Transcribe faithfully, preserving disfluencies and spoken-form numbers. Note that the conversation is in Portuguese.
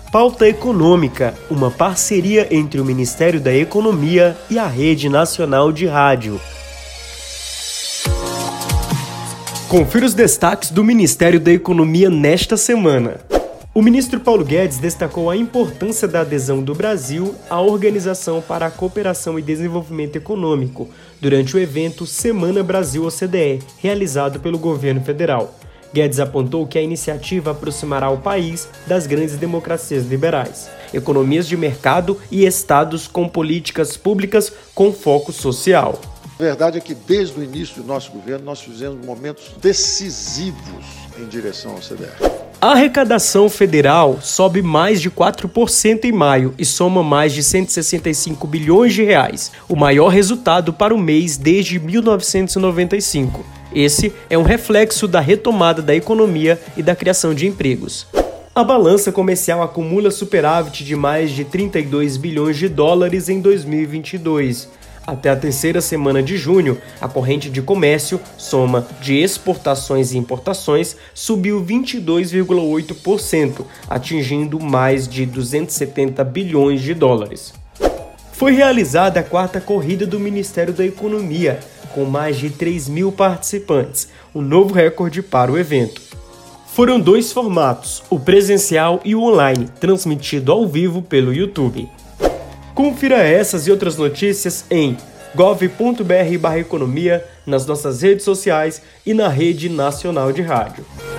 Pauta Econômica, uma parceria entre o Ministério da Economia e a Rede Nacional de Rádio. Confira os destaques do Ministério da Economia nesta semana. O ministro Paulo Guedes destacou a importância da adesão do Brasil à Organização para a Cooperação e Desenvolvimento Econômico durante o evento Semana Brasil-O C D E, realizado pelo governo federal. Guedes apontou que a iniciativa aproximará o país das grandes democracias liberais, economias de mercado e estados com políticas públicas com foco social. A verdade é que desde o início do nosso governo nós fizemos momentos decisivos em direção ao O C D E. A arrecadação federal sobe mais de quatro por cento em maio e soma mais de cento e sessenta e cinco bilhões de reais, o maior resultado para o mês desde mil novecentos e noventa e cinco. Esse é um reflexo da retomada da economia e da criação de empregos. A balança comercial acumula superávit de mais de trinta e dois bilhões de dólares em dois mil e vinte e dois. Até a terceira semana de junho, a corrente de comércio, soma de exportações e importações, subiu vinte e dois vírgula oito por cento, atingindo mais de duzentos e setenta bilhões de dólares. Foi realizada a quarta corrida do Ministério da Economia, com mais de três mil participantes, um novo recorde para o evento. Foram dois formatos, o presencial e o online, transmitido ao vivo pelo YouTube. Confira essas e outras notícias em gov ponto br barra economia, nas nossas redes sociais e na Rede Nacional de Rádio.